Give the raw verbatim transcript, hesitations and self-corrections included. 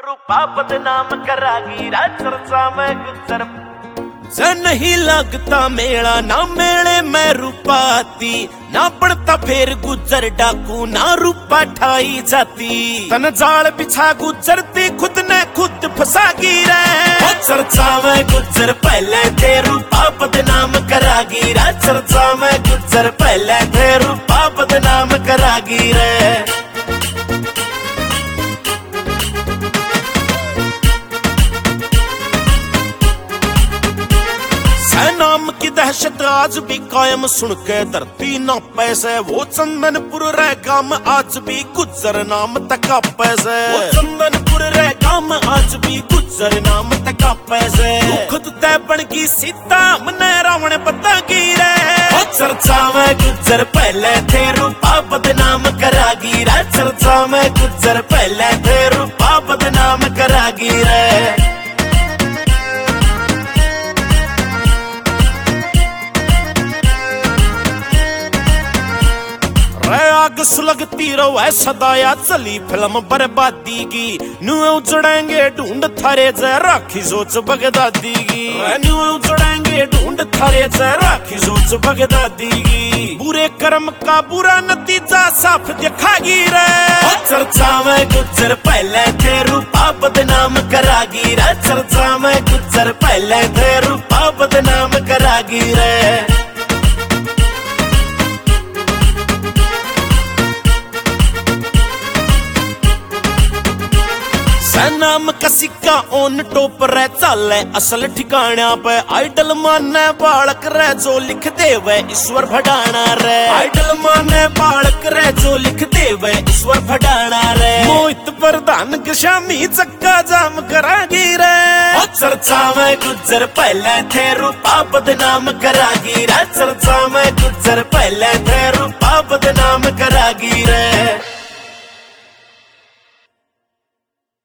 रूपा बदनाम करागी राज चर्चा में गुजर से नहीं लगता मेला ना मेले में रूपाती ना पड़ता फिर गुजर डाकू ना रूपा ठाई जाती तन जाल बिछा गुजरती खुद ने खुद फंसागी रे चर्चा में गुजर पहले थे रूपा बदनाम करागी राज चर्चा में गुजर पहले थे रूपा बदनाम करागी रे नाम की दहशत आज भी कायम सुन के धरती ना पैसे वो चंदनपुर रह गाम आज भी गुजर नाम तका पैसे वो चंदनपुर रह गाम आज भी गुजर नाम तका पैसे खुद तय बन की सीता मने रावण पता की रे चर्चा में गुजर पहले थे रूपा बदनाम करागी रे चर्चा में गुजर पहले थे रूपा बदनाम करागी रे आग सुलगती रहो है सदाया चली फिल्म बर्बादी की न्यू उजड़ेंगे ढूंढ थारे जय राखी सोच बगदादी की न्यू उजड़ेंगे ढूंढ थारे जय राखी सोच बगदादी की बुरे कर्म का बुरा नतीजा साफ दिखागी रे चर्चा में गुजर पहले थे रूपा बदनाम करागी रे चर्चा में गुजर पहले थे रूपा बदनाम करागी रे नाम का सिक्का ओन टोप रह चाले असल ठिकाना पे आइडल माने बालक रह जो लिख देवे ईश्वर भडाना रे आइडल माने बालक रह जो लिख देवे ईश्वर भडाना रे मोहित प्रधान शामी चक्का जाम करागी रे चर्चा में गुजर पहले थे रूपा बदनाम करागी रे चर्चा में गुजर पहले थे रूपा बदनाम करागी रे